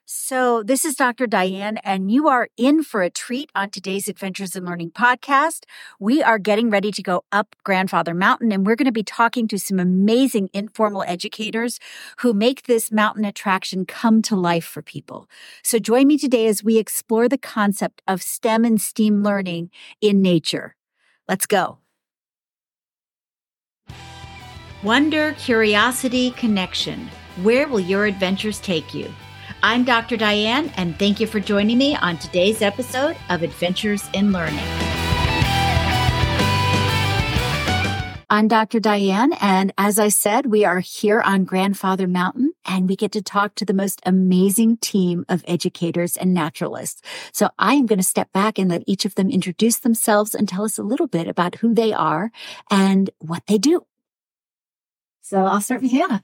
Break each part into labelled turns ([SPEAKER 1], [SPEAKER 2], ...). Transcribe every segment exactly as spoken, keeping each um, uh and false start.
[SPEAKER 1] So, this is Doctor Diane, and you are in for a treat on today's Adventures in Learning podcast. We are getting ready to go up Grandfather Mountain, and we're going to be talking to some amazing informal educators who make this mountain attraction come to life for people. So, join me today as we explore the concept of STEM and STEAM learning in nature. Let's go. Wonder, curiosity, connection. Where will your adventures take you? I'm Doctor Diane, and thank you for joining me on today's episode of Adventures in Learning. I'm Doctor Diane, and as I said, we are here on Grandfather Mountain, and we get to talk to the most amazing team of educators and naturalists. So I am going to step back and let each of them introduce themselves and tell us a little bit about who they are and what they do.
[SPEAKER 2] So I'll start with Hannah.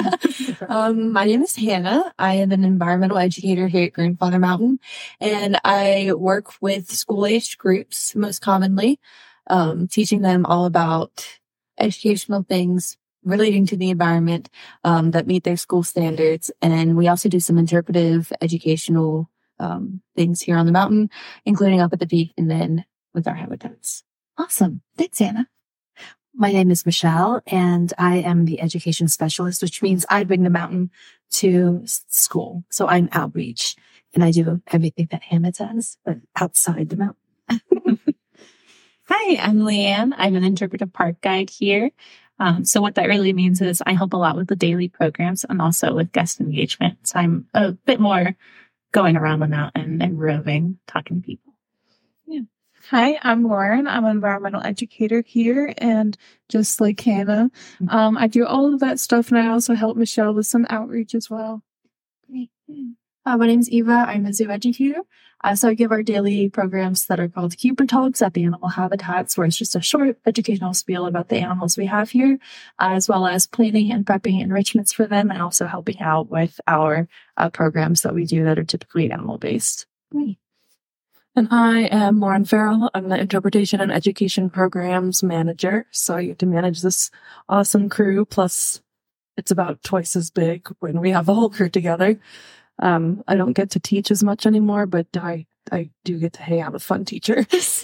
[SPEAKER 2] um, my name is Hannah. I am an environmental educator here at Grandfather Mountain, and I work with school-aged groups most commonly, um, teaching them all about educational things relating to the environment um, that meet their school standards. And we also do some interpretive educational um, things here on the mountain, including up at the peak and then with our habitats.
[SPEAKER 3] Awesome. Thanks, Hannah. My name is Michelle, and I am the education specialist, which means I bring the mountain to school. So I'm outreach, and I do everything that Hannah does, but outside the mountain.
[SPEAKER 4] Hi, I'm Leanne. I'm an interpretive park guide here. Um, so what that really means is I help a lot with the daily programs and also with guest engagement. So I'm a bit more going around the mountain and roving, talking to people.
[SPEAKER 5] Yeah. Hi, I'm Lauren. I'm an environmental educator here, and just like Hannah, um, I do all of that stuff, and I also help Michelle with some outreach as well.
[SPEAKER 2] Great. Uh, my name's Eva. I'm a zoo educator. Uh, so I give our daily programs that are called Keeper Talks at the animal habitats, where it's just a short educational spiel about the animals we have here, uh, as well as planning and prepping enrichments for them, and also helping out with our uh, programs that we do that are typically animal-based.
[SPEAKER 3] Great.
[SPEAKER 6] And I am Lauren Farrell. I'm the Interpretation and Education Programs Manager. So I get to manage this awesome crew. Plus, it's about twice as big when we have the whole crew together. Um, I don't get to teach as much anymore, but I, I do get to hang out with fun teachers.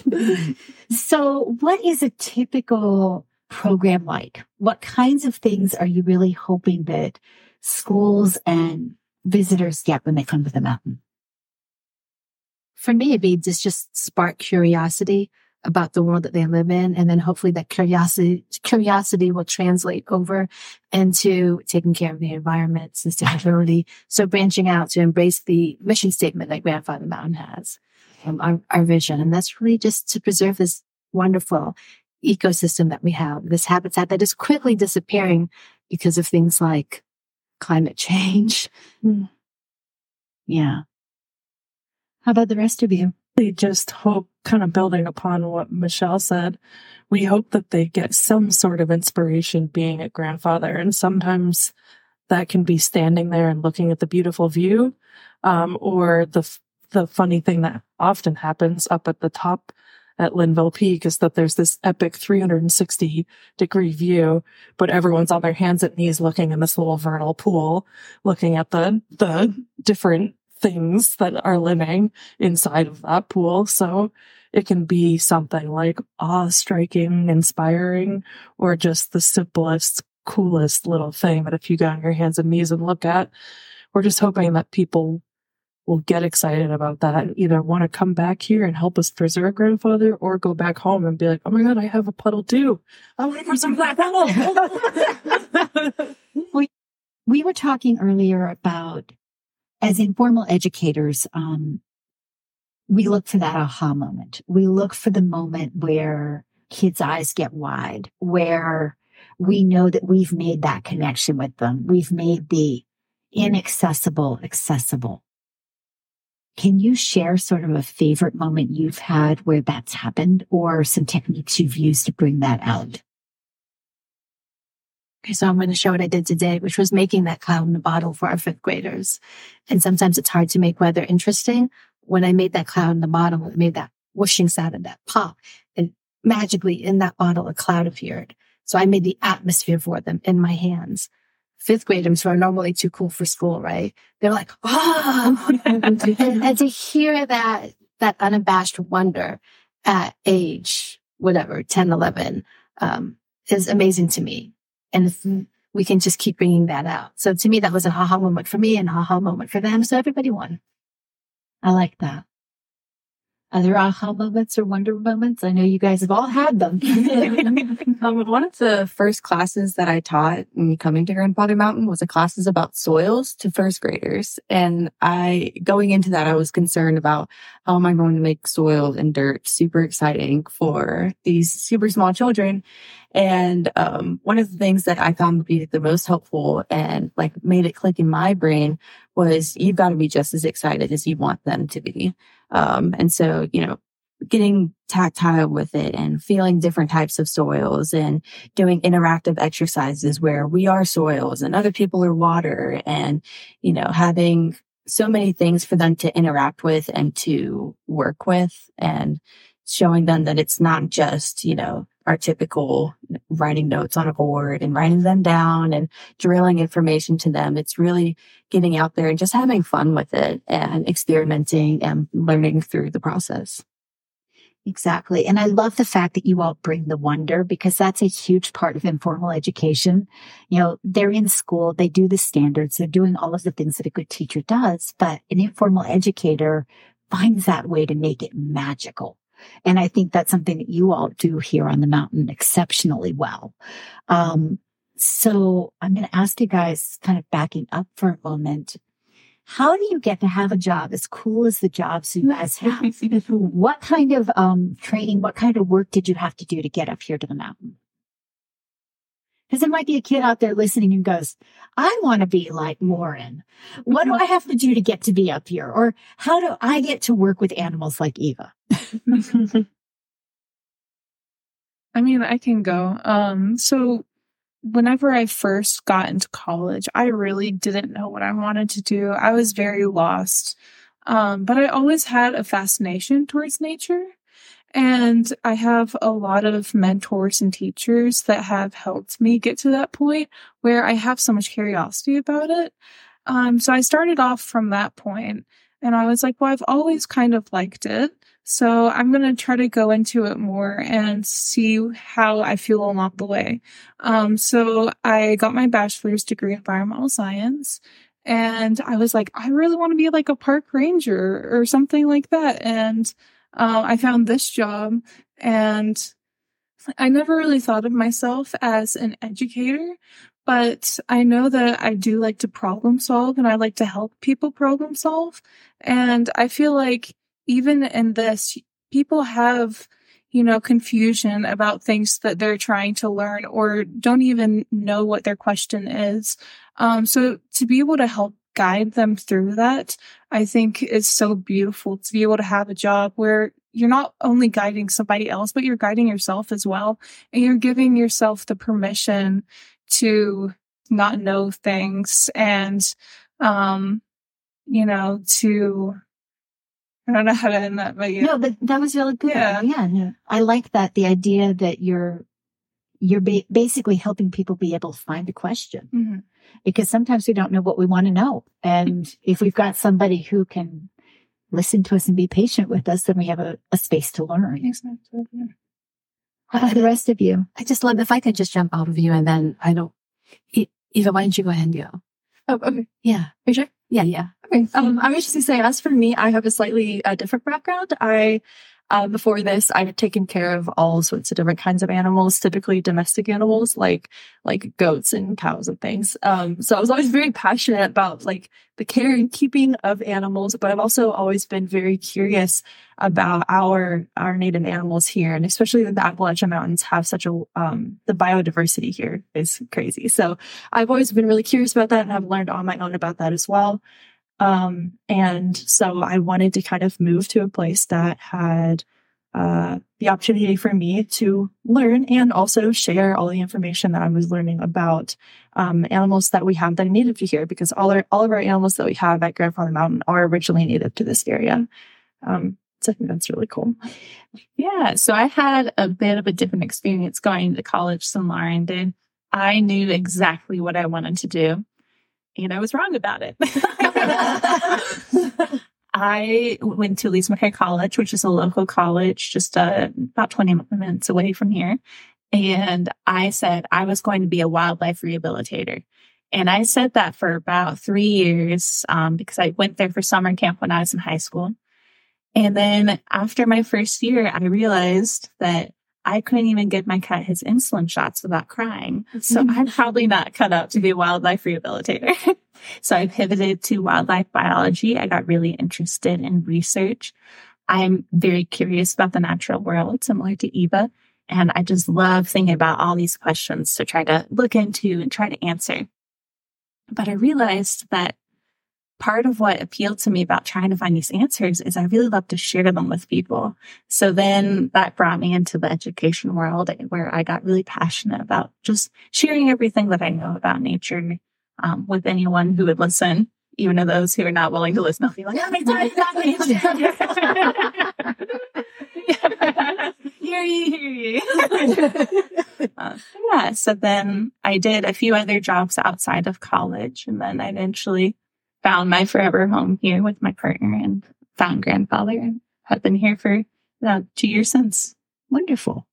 [SPEAKER 3] So what is a typical program like? What kinds of things are you really hoping that schools and visitors get when they come to the mountain? For me, it'd be just, just spark curiosity about the world that they live in. And then hopefully that curiosity, curiosity will translate over into taking care of the environment, sustainability. So branching out to embrace the mission statement that Grandfather Mountain has, um, our, our vision. And that's really just to preserve this wonderful ecosystem that we have, this habitat that is quickly disappearing because of things like climate change. Mm. Yeah. How about the rest of you?
[SPEAKER 6] We just hope, kind of building upon what Michelle said, we hope that they get some sort of inspiration being at Grandfather. And sometimes that can be standing there and looking at the beautiful view, um, or the the funny thing that often happens up at the top at Linville Peak is that there's this epic three hundred sixty degree view, but everyone's on their hands and knees looking in this little vernal pool, looking at the the different things that are living inside of that pool. So it can be something like awe-striking, inspiring, or just the simplest, coolest little thing that if you get on your hands and knees and look at, we're just hoping that people will get excited about that and either want to come back here and help us preserve Grandfather or go back home and be like, oh my God, I have a puddle too. I want to preserve that puddle.
[SPEAKER 3] we, we were talking earlier about as informal educators, um, we look for that aha moment. We look for the moment where kids' eyes get wide, where we know that we've made that connection with them. We've made the inaccessible accessible. Can you share sort of a favorite moment you've had where that's happened, or some techniques you've used to bring that out?
[SPEAKER 2] Okay, so I'm going to show what I did today, which was making that cloud in a bottle for our fifth graders. And sometimes it's hard to make weather interesting. When I made that cloud in the bottle, it made that whooshing sound and that pop. And magically in that bottle, a cloud appeared. So I made the atmosphere for them in my hands.
[SPEAKER 3] fifth graders who are normally too cool for school, right? They're like, oh, and, and to hear that, that unabashed wonder at age, whatever, ten, eleven, um, is amazing to me. And if we can just keep bringing that out. So to me, that was a ha-ha moment for me and a ha-ha moment for them. So everybody won. I like that. Are there aha moments or wonder moments? I know you guys have all had them.
[SPEAKER 2] um, one of the first classes that I taught in coming to Grandfather Mountain was a classes about soils to first graders. And I, going into that, I was concerned about how am I going to make soil and dirt super exciting for these super small children. And um, one of the things that I found to be the most helpful and like made it click in my brain was you've got to be just as excited as you want them to be. Um, and so, you know, getting tactile with it and feeling different types of soils and doing interactive exercises where we are soils and other people are water and, you know, having so many things for them to interact with and to work with and showing them that it's not just, you know, our typical writing notes on a board and writing them down and drilling information to them. It's really getting out there and just having fun with it and experimenting and learning through the process.
[SPEAKER 3] Exactly. And I love the fact that you all bring the wonder because that's a huge part of informal education. You know, they're in school, they do the standards, they're doing all of the things that a good teacher does, but an informal educator finds that way to make it magical. And I think that's something that you all do here on the mountain exceptionally well. Um, so I'm going to ask you guys, kind of backing up for a moment, how do you get to have a job as cool as the jobs you guys have? What kind of um, training, what kind of work did you have to do to get up here to the mountain? Because there might be a kid out there listening who goes, I want to be like Lauren. What do I have to do to get to be up here? Or how do I get to work with animals like Eva?
[SPEAKER 5] I mean, I can go. Um, so whenever I first got into college, I really didn't know what I wanted to do. I was very lost. Um, but I always had a fascination towards nature. And I have a lot of mentors and teachers that have helped me get to that point where I have so much curiosity about it. Um, so I started off from that point and I was like, well, I've always kind of liked it. So I'm going to try to go into it more and see how I feel along the way. Um, so I got my bachelor's degree in environmental science and I was like, I really want to be like a park ranger or something like that. And Uh, I found this job and I never really thought of myself as an educator, but I know that I do like to problem solve and I like to help people problem solve. And I feel like even in this, people have, you know, confusion about things that they're trying to learn or don't even know what their question is. Um, so to be able to help guide them through that, I think is so beautiful to be able to have a job where you're not only guiding somebody else, but you're guiding yourself as well. And you're giving yourself the permission to not know things and, um, you know, to, I don't know how to end that, but yeah.
[SPEAKER 3] No, but that was really good.
[SPEAKER 5] Yeah.
[SPEAKER 3] Yeah. No, I like that. The idea that you're, you're ba- basically helping people be able to find a question.
[SPEAKER 5] Mm-hmm.
[SPEAKER 3] Because sometimes we don't know what we want to know. And if we've got somebody who can listen to us and be patient with us, then we have a, a space to learn.
[SPEAKER 5] Exactly.
[SPEAKER 3] How about the rest of you?
[SPEAKER 7] I just love, if I could just jump off of you and then I don't, Eva, why don't you go ahead and go?
[SPEAKER 8] Oh, okay.
[SPEAKER 7] Yeah.
[SPEAKER 8] Are you sure?
[SPEAKER 7] Yeah, yeah.
[SPEAKER 8] Okay. Um, I was just gonna say, as for me, I have a slightly uh, different background. I, uh, before this, I've taken care of all sorts of different kinds of animals, typically domestic animals, like, like goats and cows and things. Um, so I was always very passionate about like the care and keeping of animals, but I've also always been very curious about our, our native animals here. And especially that the Appalachian Mountains have such a, um, the biodiversity here is crazy. So I've always been really curious about that and I've learned on my own about that as well. Um, and so I wanted to kind of move to a place that had, uh, the opportunity for me to learn and also share all the information that I was learning about, um, animals that we have that are native to here, because all our, all of our animals that we have at Grandfather Mountain are originally native to this area. Um, so I think that's really cool.
[SPEAKER 4] Yeah. So I had a bit of a different experience going to college than Lauren did. I knew exactly what I wanted to do, and I was wrong about it. I went to Leesmere College, which is a local college, just uh, about twenty minutes away from here. And I said I was going to be a wildlife rehabilitator. And I said that for about three years um, because I went there for summer camp when I was in high school. And then after my first year, I realized that I couldn't even give my cat his insulin shots without crying. So I'm probably not cut out to be a wildlife rehabilitator. So I pivoted to wildlife biology. I got really interested in research. I'm very curious about the natural world, similar to Eva. And I just love thinking about all these questions to try to look into and try to answer. But I realized that part of what appealed to me about trying to find these answers is I really love to share them with people. So then that brought me into the education world where I got really passionate about just sharing everything that I know about nature um, with anyone who would listen, even to those who are not willing to listen. I'll be like, oh my God, hear ye, hear ye. uh, yeah, so then I did a few other jobs outside of college, and then I eventually found my forever home here with my partner and found grandfather, and have been here for uh, two years since.
[SPEAKER 3] Wonderful.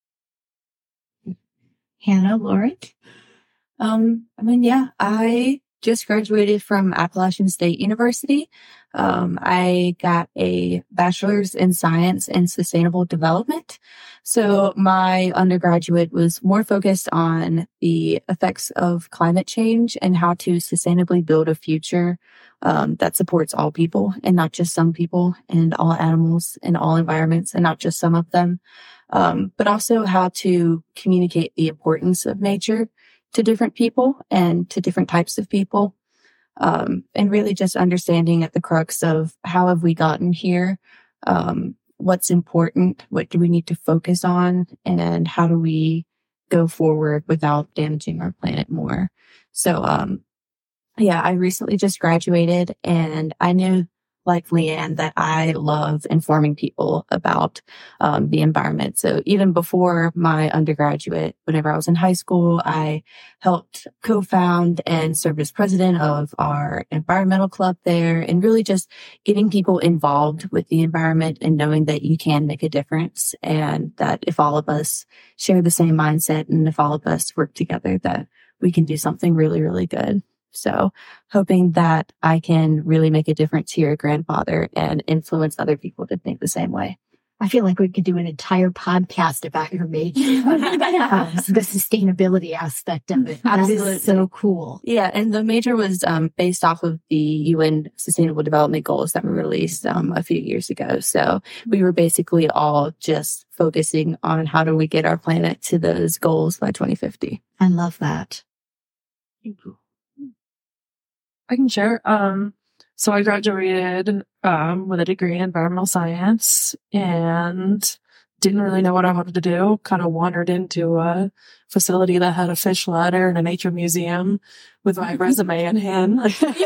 [SPEAKER 3] Hannah, Lauren?
[SPEAKER 2] Um, I mean, yeah, I just graduated from Appalachian State University. Um, I got a bachelor's in science and sustainable development. So my undergraduate was more focused on the effects of climate change and how to sustainably build a future um, that supports all people and not just some people, and all animals and all environments and not just some of them. Um, but also how to communicate the importance of nature to different people and to different types of people. Um, and really just understanding at the crux of how have we gotten here? Um, what's important? What do we need to focus on? And how do we go forward without damaging our planet more? So, um, yeah, I recently just graduated, and I knew, like Leanne, that I love informing people about um, the environment. So even before my undergraduate, whenever I was in high school, I helped co-found and serve as president of our environmental club there, and really just getting people involved with the environment and knowing that you can make a difference, and that if all of us share the same mindset and if all of us work together, that we can do something really, really good. So hoping that I can really make a difference here at Grandfather and influence other people to think the same way.
[SPEAKER 3] I feel like we could do an entire podcast about your major, uh, the sustainability aspect of it. That is so cool.
[SPEAKER 2] Yeah, and the major was um, based off of the U N Sustainable Development Goals that were released um, a few years ago. So we were basically all just focusing on how do we get our planet to those goals by twenty fifty.
[SPEAKER 3] I love that.
[SPEAKER 6] Thank you. I can share. Um, so I graduated um, with a degree in environmental science and didn't really know what I wanted to do. Kind of wandered into a facility that had a fish ladder and a nature museum with my resume in hand.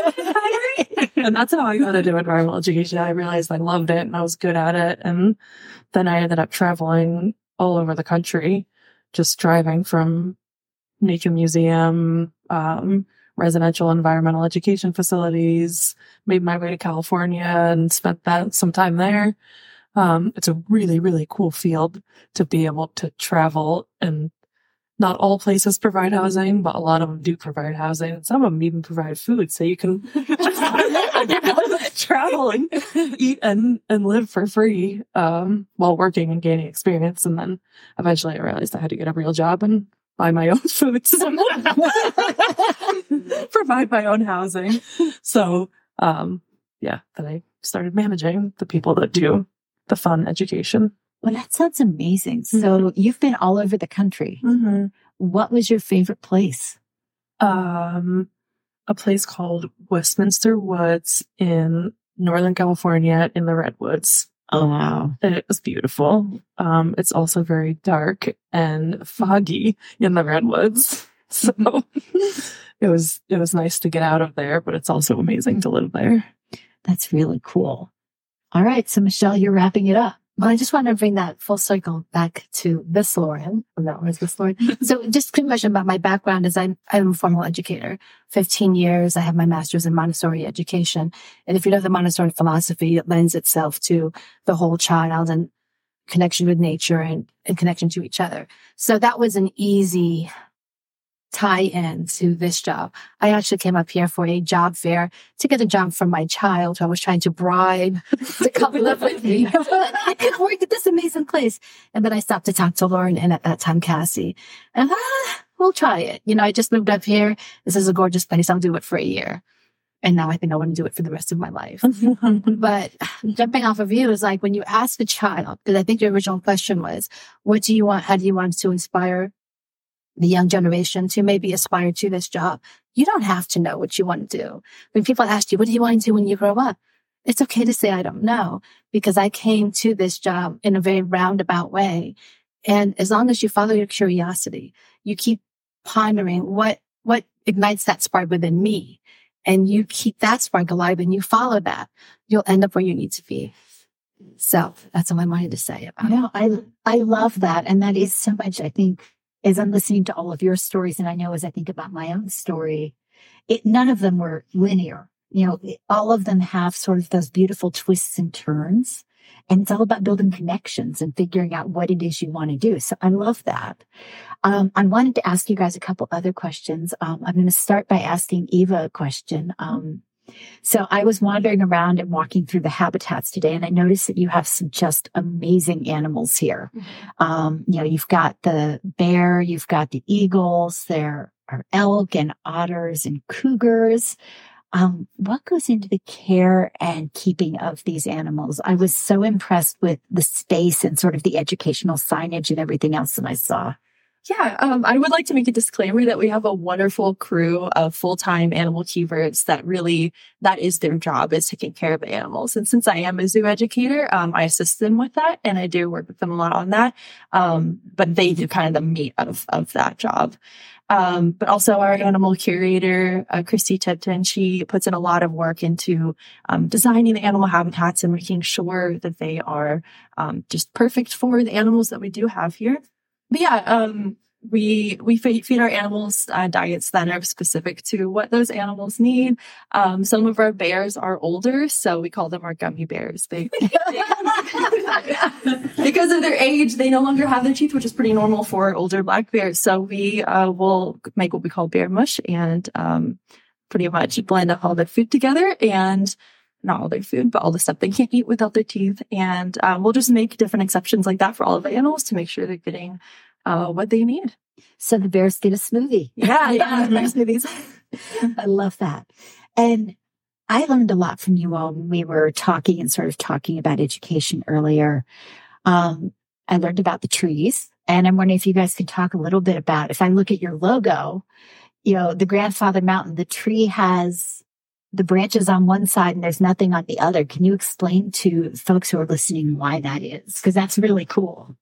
[SPEAKER 6] And that's how I got into environmental education. I realized I loved it and I was good at it. And then I ended up traveling all over the country, just driving from nature museum, um, residential environmental education facilities, made my way to California and spent that some time there. Um, it's a really, really cool field to be able to travel, and not all places provide housing, but a lot of them do provide housing, and some of them even provide food, so you can travel and eat and, and live for free um, while working and gaining experience. And then eventually I realized I had to get a real job and buy my own food, provide my own housing. So, um, yeah, then I started managing the people that do the fun education.
[SPEAKER 3] Well, that sounds amazing. Mm-hmm. So you've been all over the country.
[SPEAKER 6] Mm-hmm.
[SPEAKER 3] What was your favorite place?
[SPEAKER 6] Um, a place called Westminster Woods in Northern California in the Redwoods.
[SPEAKER 3] Oh, wow.
[SPEAKER 6] And it was beautiful. Um, it's also very dark and foggy in the Redwoods. So it was, it was nice to get out of there, but it's also amazing to live there.
[SPEAKER 3] That's really cool. All right. So Michelle, you're wrapping it up.
[SPEAKER 7] Well, I just want to bring that full circle back to this Lauren. No, it's this Lauren. So just quick question about my background is I'm, I'm a formal educator. fifteen years. I have my master's in Montessori education. And if you know the Montessori philosophy, it lends itself to the whole child and connection with nature and, and connection to each other. So that was an easy tie-in to this job. I actually came up here for a job fair to get a job from my child who I was trying to bribe to come live with me. I could work at this amazing place. And then I stopped to talk to Lauren and at that time, Cassie. And ah, we'll try it. You know, I just moved up here. This is a gorgeous place. I'll do it for a year. And now I think I want to do it for the rest of my life. But jumping off of you is like when you ask a child, because I think your original question was, what do you want? How do you want to inspire the young generation to maybe aspire to this job? You don't have to know what you want to do. When people ask you, what do you want to do when you grow up? It's okay to say, I don't know, because I came to this job in a very roundabout way. And as long as you follow your curiosity, you keep pondering what, what ignites that spark within me, and you keep that spark alive and you follow that, you'll end up where you need to be. So that's all I wanted to say about
[SPEAKER 3] No, I, I love that. And that is so much, I think, as I'm listening to all of your stories, and I know as I think about my own story, it, none of them were linear. You know, it, all of them have sort of those beautiful twists and turns. And it's all about building connections and figuring out what it is you want to do. So I love that. Um, I wanted to ask you guys a couple other questions. Um, I'm going to start by asking Eva a question. Um, So I was wandering around and walking through the habitats today, and I noticed that you have some just amazing animals here. Um, you know, you've got the bear, you've got the eagles, there are elk and otters and cougars. Um, what goes into the care and keeping of these animals? I was so impressed with the space and sort of the educational signage and everything else that I saw.
[SPEAKER 8] Yeah, um, I would like to make a disclaimer that we have a wonderful crew of full-time animal keepers that really, that is their job, is taking care of the animals. And since I am a zoo educator, um, I assist them with that, and I do work with them a lot on that. Um, but they do kind of the meat of, of that job. Um, but also our animal curator, uh, Christy Tipton, she puts in a lot of work into um, designing the animal habitats and making sure that they are um, just perfect for the animals that we do have here. But yeah, um, we, we feed our animals uh, diets that are specific to what those animals need. Um, some of our bears are older, so we call them our gummy bears. They, because of their age, they no longer have their teeth, which is pretty normal for older black bears. So we uh, will make what we call bear mush and um, pretty much blend up all the food together, and not all their food, but all the stuff they can't eat without their teeth. And um, we'll just make different exceptions like that for all of the animals to make sure they're getting uh, what they need.
[SPEAKER 3] So the bears get a smoothie.
[SPEAKER 8] Yeah, yeah, bear smoothies.
[SPEAKER 3] I love that. And I learned a lot from you all when we were talking and sort of talking about education earlier. Um, I learned about the trees, and I'm wondering if you guys could talk a little bit about, if I look at your logo, you know, the Grandfather Mountain, the tree has the branches on one side and there's nothing on the other. Can you explain to folks who are listening why that is? Because that's really cool.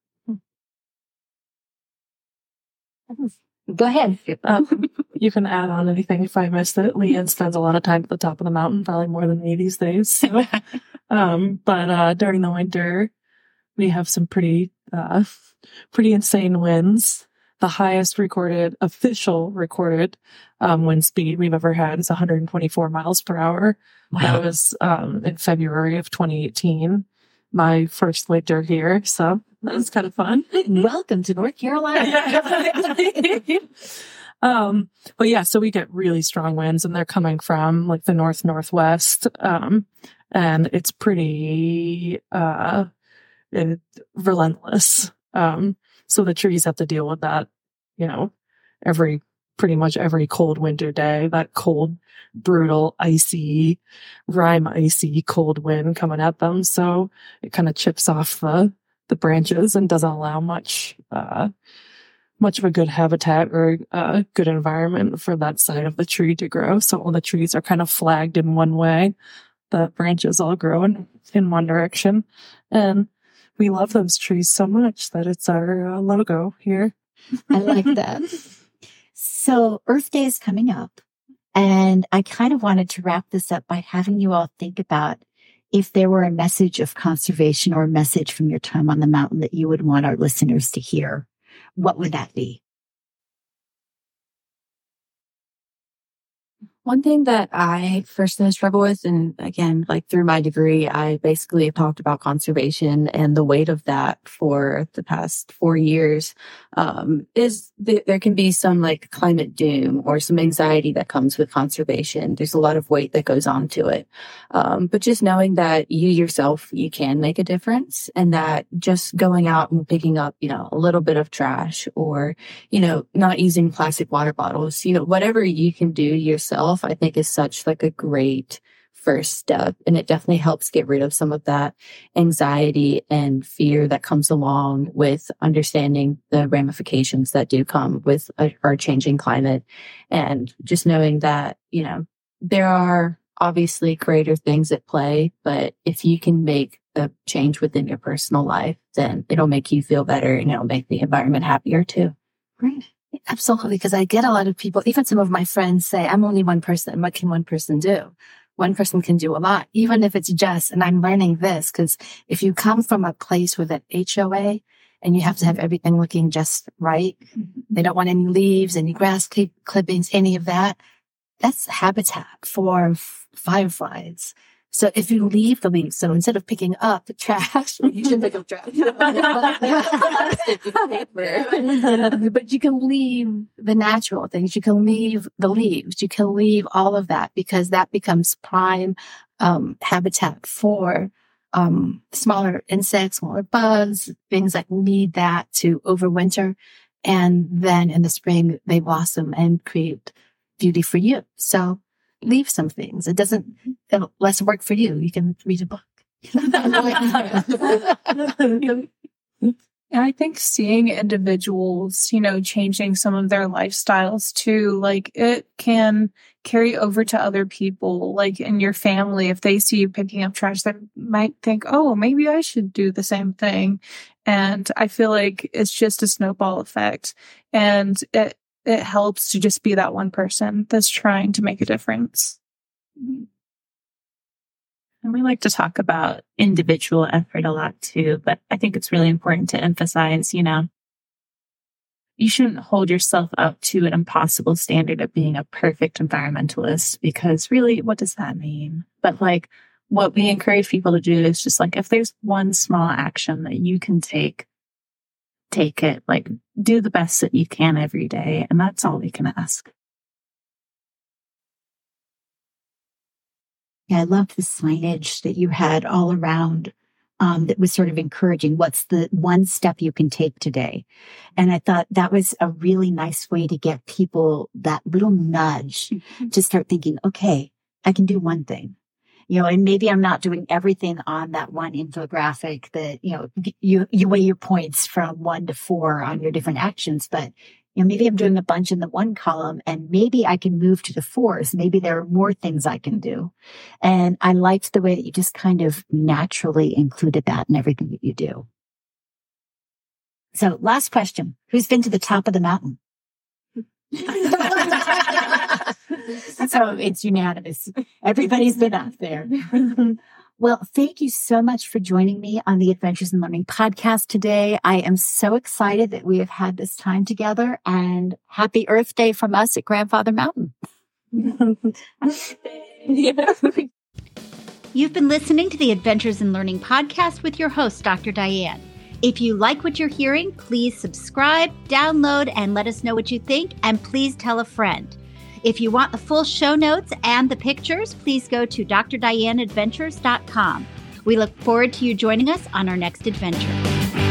[SPEAKER 3] Go ahead.
[SPEAKER 6] Um, you can add on anything if I missed it. Leanne spends a lot of time at the top of the mountain, probably more than me these days. So, um, but uh, during the winter, we have some pretty, uh, pretty insane winds. The highest recorded, official recorded um, wind speed we've ever had is one hundred twenty-four miles per hour. Wow. That was um, in February of twenty eighteen, my first winter here. So that was kind of fun.
[SPEAKER 3] Welcome to North Carolina.
[SPEAKER 6] um, but yeah, so we get really strong winds, and they're coming from like the north northwest, um, and it's pretty uh, it, relentless. Um, So the trees have to deal with that, you know, every, pretty much every cold winter day, that cold, brutal, icy, rime icy cold wind coming at them. So it kind of chips off the, the branches and doesn't allow much, uh, much of a good habitat or a good environment for that side of the tree to grow. So all the trees are kind of flagged in one way. The branches all grow in, in one direction. And we love those trees so much that it's our uh, logo here.
[SPEAKER 3] I like that. So Earth Day is coming up, and I kind of wanted to wrap this up by having you all think about if there were a message of conservation or a message from your time on the mountain that you would want our listeners to hear, what would that be?
[SPEAKER 2] One thing that I personally struggle with, and again, like through my degree, I basically have talked about conservation and the weight of that for the past four years, um, is th- there can be some like climate doom or some anxiety that comes with conservation. There's a lot of weight that goes on to it. Um, but just knowing that you yourself, you can make a difference, and that just going out and picking up, you know, a little bit of trash, or, you know, not using plastic water bottles, you know, whatever you can do yourself, I think is such like a great first step. And it definitely helps get rid of some of that anxiety and fear that comes along with understanding the ramifications that do come with a, our changing climate. And just knowing that, you know, there are obviously greater things at play, but if you can make a change within your personal life, then it'll make you feel better, and it'll make the environment happier too.
[SPEAKER 7] Right. Absolutely. Because I get a lot of people, even some of my friends say, I'm only one person. What can one person do? One person can do a lot, even if it's just, and I'm learning this, because if you come from a place with an H O A and you have to have everything looking just right, mm-hmm. they don't want any leaves, any grass clip- clippings, any of that. That's habitat for f- fireflies. So if you leave the leaves, so instead of picking up the trash, you should pick up trash. But you can leave the natural things. You can leave the leaves. You can leave all of that, because that becomes prime um, habitat for um, smaller insects, smaller bugs, things that need that to overwinter. And then in the spring, they blossom and create beauty for you. So leave some things. It doesn't, it'll less work for you. You can read a book.
[SPEAKER 5] And I think seeing individuals, you know, changing some of their lifestyles too, like it can carry over to other people, like in your family. If they see you picking up trash, they might think, oh, maybe I should do the same thing. And I feel like it's just a snowball effect. And it, it helps to just be that one person that's trying to make a difference.
[SPEAKER 4] And we like to talk about individual effort a lot too, but I think it's really important to emphasize, you know, you shouldn't hold yourself up to an impossible standard of being a perfect environmentalist, because really, what does that mean? But like, what we encourage people to do is just like, if there's one small action that you can take, take it, like do the best that you can every day. And that's all we can ask.
[SPEAKER 3] Yeah, I love the signage that you had all around um, that was sort of encouraging. What's the one step you can take today? And I thought that was a really nice way to get people that little nudge mm-hmm. to start thinking, okay, I can do one thing. You know, and maybe I'm not doing everything on that one infographic that, you know, you, you weigh your points from one to four on your different actions, but you know, maybe I'm doing a bunch in the one column, and maybe I can move to the fours. Maybe there are more things I can do. And I liked the way that you just kind of naturally included that in everything that you do. So last question, who's been to the top of the mountain? So it's unanimous. Everybody's been up there. Well, thank you so much for joining me on the Adventures in Learning podcast today. I am so excited that we have had this time together, and happy Earth Day from us at Grandfather Mountain. You've been listening to the Adventures in Learning podcast with your host, Doctor Diane. If you like what you're hearing, please subscribe, download, and let us know what you think, and please tell a friend. If you want the full show notes and the pictures, please go to d r diane adventures dot com. We look forward to you joining us on our next adventure.